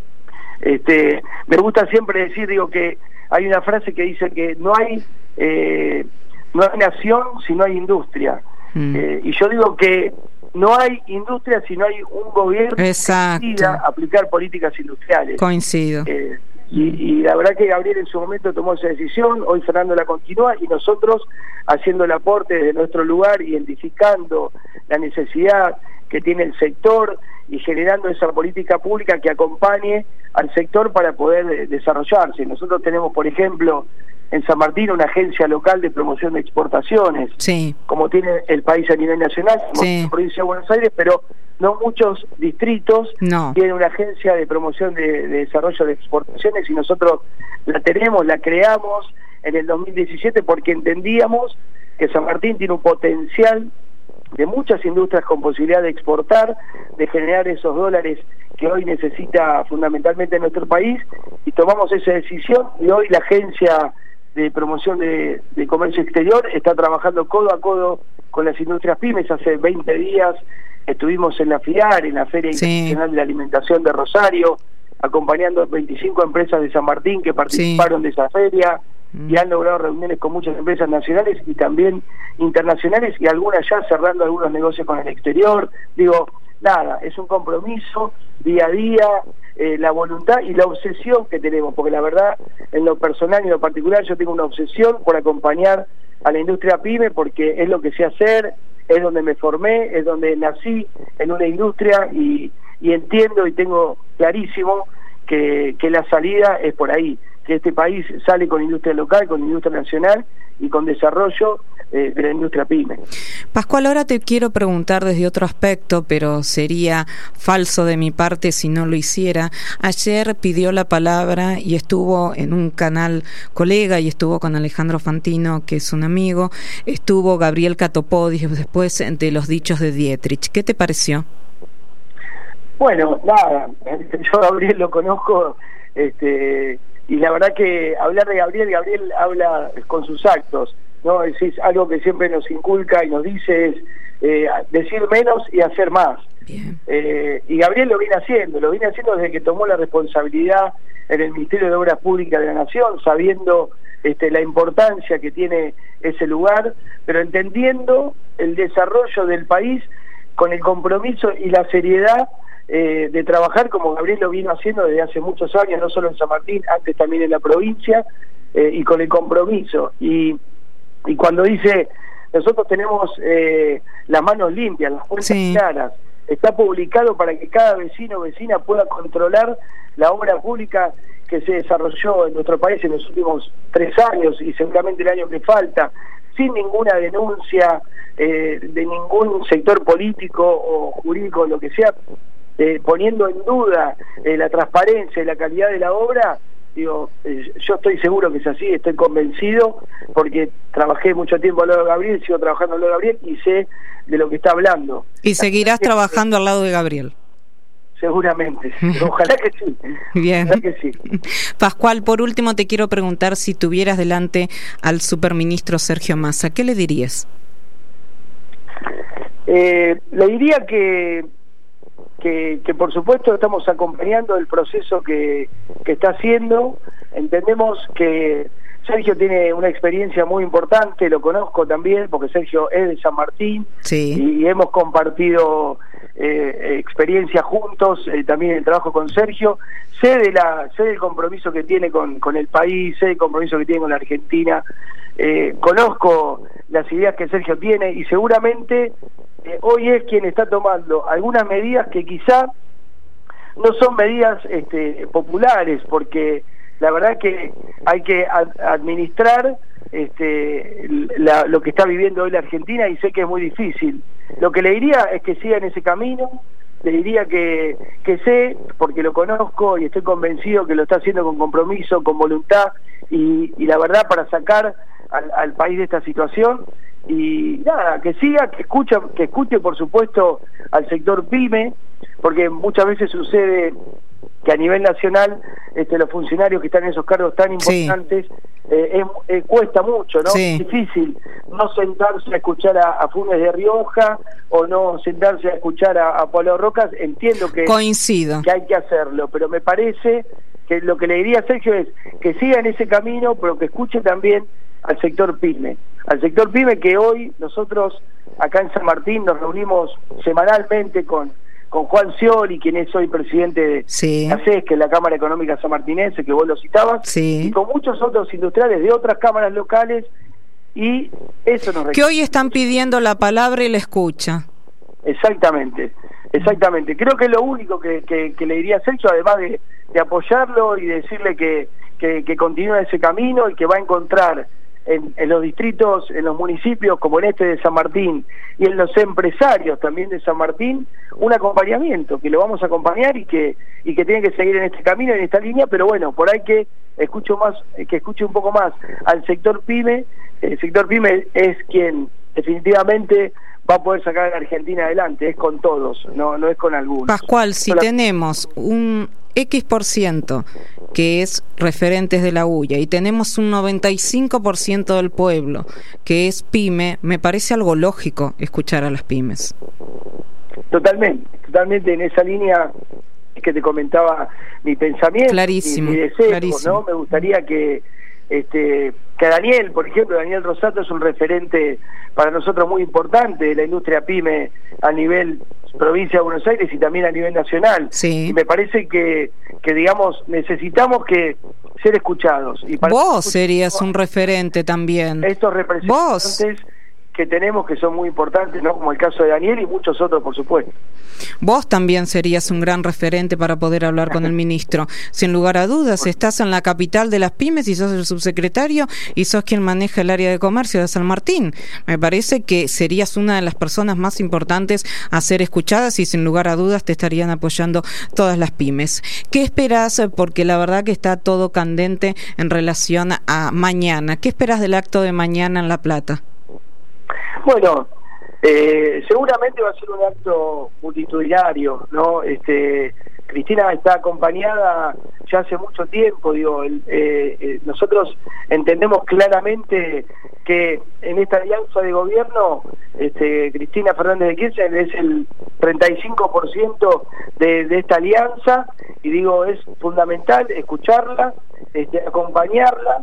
Me gusta siempre decir, digo, que hay una frase que dice que no hay nación si no hay industria. Y yo digo que no hay industria si no hay un gobierno que decida aplicar políticas industriales. Coincido. Y la verdad que Gabriel en su momento tomó esa decisión, hoy Fernando la continúa y nosotros haciendo el aporte desde nuestro lugar, identificando la necesidad que tiene el sector y generando esa política pública que acompañe al sector para poder desarrollarse. Nosotros tenemos, por ejemplo, en San Martín una agencia local de promoción de exportaciones, como tiene el país a nivel nacional, como en la provincia de Buenos Aires, pero no muchos distritos tienen una agencia de promoción de desarrollo de exportaciones, y nosotros la tenemos, la creamos en el 2017 porque entendíamos que San Martín tiene un potencial de muchas industrias con posibilidad de exportar, de generar esos dólares que hoy necesita fundamentalmente nuestro país, y tomamos esa decisión, y hoy la agencia de promoción de comercio exterior está trabajando codo a codo con las industrias pymes. Hace 20 días estuvimos en la FIAR, en la Feria Internacional de la Alimentación de Rosario, acompañando 25 empresas de San Martín que participaron de esa feria y han logrado reuniones con muchas empresas nacionales y también internacionales, y algunas ya cerrando algunos negocios con el exterior. Digo, nada, es un compromiso día a día, la voluntad y la obsesión que tenemos, porque la verdad, en lo personal y en lo particular, yo tengo una obsesión por acompañar a la industria pyme, porque es lo que sé hacer, es donde me formé, es donde nací en una industria, y entiendo y tengo clarísimo que la salida es por ahí, que este país sale con industria local, con industria nacional y con desarrollo de la industria pyme. Pascual, ahora te quiero preguntar desde otro aspecto, pero sería falso de mi parte si no lo hiciera. Ayer pidió la palabra y estuvo en un canal colega y estuvo con Alejandro Fantino, que es un amigo, estuvo Gabriel Catopodis después de los dichos de Dietrich. ¿Qué te pareció? Bueno, nada, yo a Gabriel lo conozco, y la verdad que hablar de Gabriel habla con sus actos, ¿no? Es algo que siempre nos inculca y nos dice es decir menos y hacer más. Bien. Y Gabriel lo viene haciendo desde que tomó la responsabilidad en el Ministerio de Obras Públicas de la Nación, sabiendo la importancia que tiene ese lugar, pero entendiendo el desarrollo del país con el compromiso y la seriedad de trabajar como Gabriel lo vino haciendo desde hace muchos años, no solo en San Martín, antes también en la provincia, y con el compromiso. Y cuando dice, nosotros tenemos las manos limpias, las cuentas claras, está publicado para que cada vecino o vecina pueda controlar la obra pública que se desarrolló en nuestro país en los últimos 3 años y seguramente el año que falta, sin ninguna denuncia de ningún sector político o jurídico, lo que sea, poniendo en duda la transparencia y la calidad de la obra. Digo, yo estoy seguro que es así, estoy convencido, porque trabajé mucho tiempo al lado de Gabriel, sigo trabajando al lado de Gabriel y sé de lo que está hablando. ¿Y seguirás trabajando al lado de Gabriel? Seguramente, ojalá que sí. Bien. Ojalá que sí. Pascual, por último te quiero preguntar, si tuvieras delante al superministro Sergio Massa, ¿qué le dirías? Le diría que por supuesto estamos acompañando el proceso que está haciendo. Entendemos que Sergio tiene una experiencia muy importante, lo conozco también porque Sergio es de San Martín, y hemos compartido experiencia juntos, también el trabajo con Sergio. Sé del compromiso que tiene con el país, sé del compromiso que tiene con la Argentina, conozco las ideas que Sergio tiene, y seguramente hoy es quien está tomando algunas medidas que quizá no son medidas populares, porque la verdad que hay que administrar lo que está viviendo hoy la Argentina, y sé que es muy difícil. Lo que le diría es que siga en ese camino, le diría que sé, porque lo conozco y estoy convencido que lo está haciendo con compromiso, con voluntad y la verdad, para sacar al país de esta situación. Y nada, que siga, que escuche por supuesto al sector pyme, porque muchas veces sucede que a nivel nacional los funcionarios que están en esos cargos tan importantes cuesta mucho, ¿no? Sí. Es difícil no sentarse a escuchar a Funes de Rioja o no sentarse a escuchar a Pablo Rocas. Entiendo que coincido, que hay que hacerlo, pero me parece que lo que le diría a Sergio es que siga en ese camino, pero que escuche también al sector PYME. Al sector PYME, que hoy nosotros acá en San Martín nos reunimos semanalmente con Juan Scioli, quien es hoy presidente de ACES, que es la Cámara Económica sanmartinense, que vos lo citabas, y con muchos otros industriales de otras cámaras locales, y eso nos requiere. Que hoy están pidiendo la palabra y la escucha. Exactamente. Creo que es lo único que le diría a Sergio, además de apoyarlo y decirle que continúe ese camino y que va a encontrar en los distritos, en los municipios como en este de San Martín y en los empresarios también de San Martín, un acompañamiento, que lo vamos a acompañar y que tiene que seguir en este camino, en esta línea, pero bueno, por ahí que escuche un poco más al sector PYME. El sector PYME es quien definitivamente va a poder sacar a la Argentina adelante, es con todos, no es con algunos. Pascual, si tenemos un X% que es referentes de la UIA y tenemos un 95% del pueblo que es PYME, me parece algo lógico escuchar a las pymes. Totalmente en esa línea que te comentaba mi pensamiento, clarísimo, mi deseo, clarísimo. ¿no? Me gustaría que Daniel, por ejemplo, Daniel Rosato es un referente para nosotros muy importante de la industria PYME a nivel provincia de Buenos Aires y también a nivel nacional. Sí. Y me parece que digamos, necesitamos que ser escuchados. Y para vos serías un referente también. Estos representantes que tenemos, que son muy importantes, ¿no? Como el caso de Daniel y muchos otros, por supuesto. Vos también serías un gran referente para poder hablar con el ministro. Sin lugar a dudas, estás en la capital de las pymes y sos el subsecretario y sos quien maneja el área de comercio de San Martín. Me parece que serías una de las personas más importantes a ser escuchadas y sin lugar a dudas te estarían apoyando todas las pymes. ¿Qué esperás? Porque la verdad que está todo candente en relación a mañana. ¿Qué esperás del acto de mañana en La Plata? Bueno, seguramente va a ser un acto multitudinario, ¿no? Cristina está acompañada ya hace mucho tiempo, nosotros entendemos claramente que en esta alianza de gobierno Cristina Fernández de Kirchner es el 35% de esta alianza, y digo, es fundamental escucharla, acompañarla.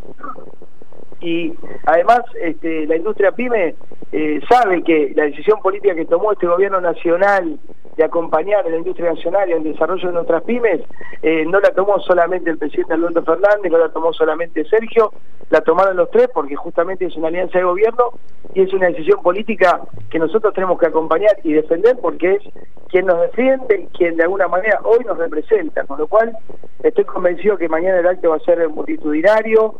Y además la industria PYME sabe que la decisión política que tomó este gobierno nacional de acompañar a la industria nacional y al desarrollo de nuestras pymes no la tomó solamente el presidente Alberto Fernández, no la tomó solamente Sergio, la tomaron los tres porque justamente es una alianza de gobierno y es una decisión política que nosotros tenemos que acompañar y defender, porque es quien nos defiende y quien de alguna manera hoy nos representa, con lo cual estoy convencido que mañana el acto va a ser multitudinario.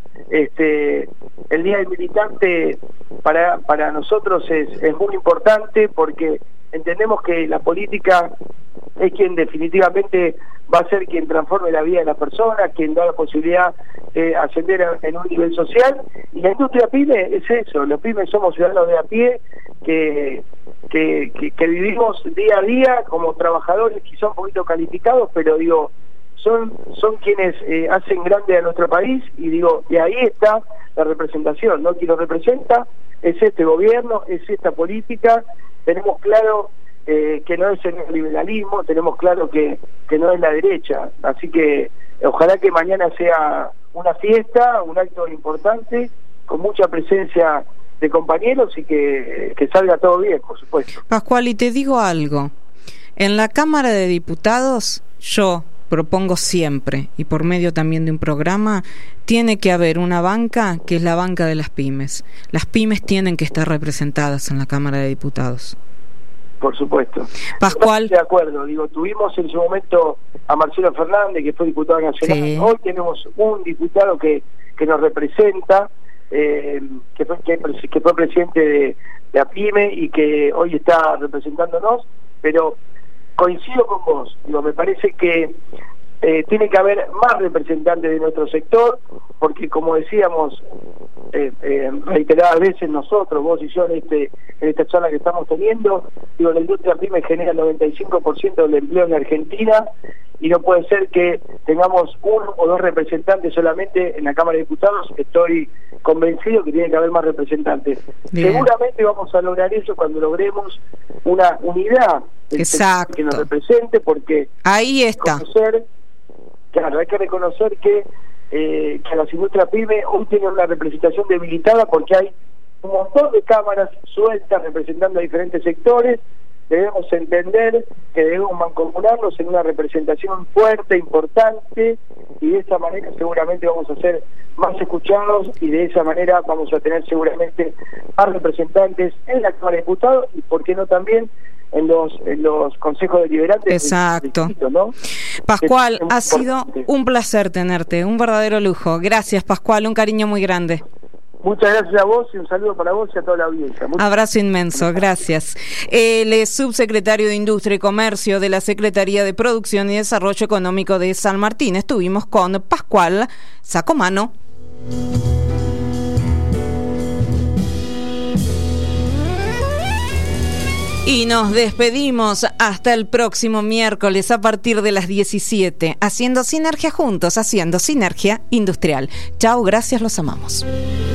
El Día del Militante para nosotros es muy importante, porque entendemos que la política es quien definitivamente va a ser quien transforme la vida de las personas, quien da la posibilidad de ascender en un nivel social, y la industria PYME es eso. Los pymes somos ciudadanos de a pie que vivimos día a día como trabajadores quizá un poquito calificados, pero son quienes hacen grande a nuestro país, y ahí está la representación, ¿no? Quien nos representa es este gobierno, es esta política. Tenemos claro que no es el neoliberalismo, tenemos claro que no es la derecha, así que ojalá que mañana sea una fiesta, un acto importante, con mucha presencia de compañeros y que salga todo bien, por supuesto. Pascual, y te digo algo, en la Cámara de Diputados yo propongo siempre, y por medio también de un programa, tiene que haber una banca que es la banca de las pymes. Las pymes tienen que estar representadas en la Cámara de Diputados. Por supuesto. Pascual. De acuerdo, tuvimos en su momento a Marcelo Fernández, que fue diputado nacional. Sí. Hoy tenemos un diputado que nos representa, que fue presidente de la PYME y que hoy está representándonos, pero coincido con vos, me parece que tiene que haber más representantes de nuestro sector, porque como decíamos, reiteradas veces nosotros, vos y yo en esta charla que estamos teniendo, digo, la industria pyme genera el 95% del empleo en Argentina, y no puede ser que tengamos 1 o 2 representantes solamente en la Cámara de Diputados. Estoy convencido que tiene que haber más representantes. Bien. Seguramente vamos a lograr eso cuando logremos una unidad que nos represente, porque ahí está. Hay que reconocer que las industrias pyme hoy tienen una representación debilitada porque hay un montón de cámaras sueltas representando a diferentes sectores. Debemos entender que debemos mancomunarnos en una representación fuerte, importante, y de esa manera seguramente vamos a ser más escuchados, y de esa manera vamos a tener seguramente más representantes en la Cámara de Diputados, y por qué no también en los consejos deliberantes. Exacto. Distrito, ¿no? Pascual, ha sido un placer tenerte, un verdadero lujo. Gracias, Pascual, un cariño muy grande. Muchas gracias a vos y un saludo para vos y a toda la audiencia. Abrazo inmenso, gracias. Él es subsecretario de Industria y Comercio de la Secretaría de Producción y Desarrollo Económico de San Martín. Estuvimos con Pascual Sacomano. Y nos despedimos hasta el próximo miércoles a partir de las 17, haciendo sinergia juntos, haciendo sinergia industrial. Chao, gracias, los amamos.